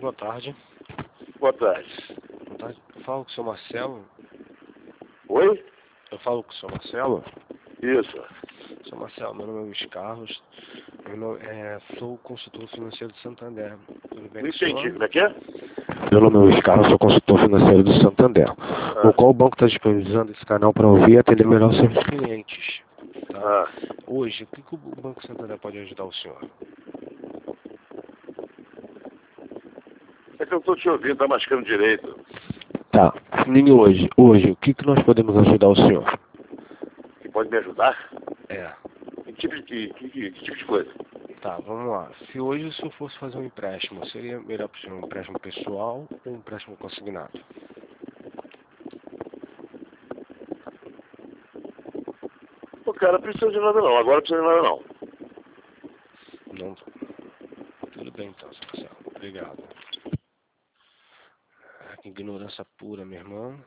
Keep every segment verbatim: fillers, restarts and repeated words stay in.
boa tarde. Boa tarde. Boa tarde. Eu falo com o senhor Marcelo. Oi? Eu falo com o senhor Marcelo. Isso. Senhor Marcelo, meu nome é Luiz Carlos. Eu não, é, sou consultor financeiro do Santander. Tudo bem Não com o senhor? entendi. Como é que é? Meu nome é Luiz Carlos, sou consultor financeiro do Santander. Ah. O qual o banco está disponibilizando esse canal para ouvir e atender melhor os seus clientes. Tá? Ah. Hoje, o que, que o Banco Santander pode ajudar o senhor? É que eu estou te ouvindo, tá mascando direito. Tá. E hoje, hoje, o que, que nós podemos ajudar o senhor? Que pode me ajudar? É. Que tipo de, que, que, que tipo de coisa? Tá, vamos lá. Se hoje o senhor fosse fazer um empréstimo, seria melhor para o senhor um empréstimo pessoal ou um empréstimo consignado? O cara não precisa de nada não, agora não precisa de nada não. Não. Tudo bem então, senhor Marcelo. Obrigado. Ah, que ignorância pura, meu irmão.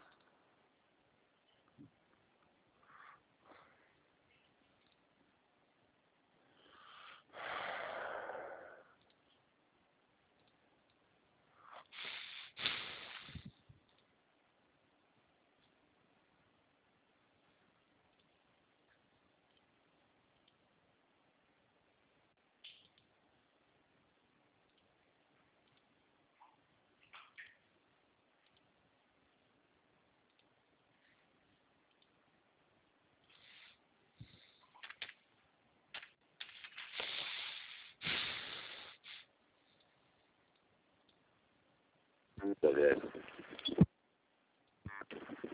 Tá velho.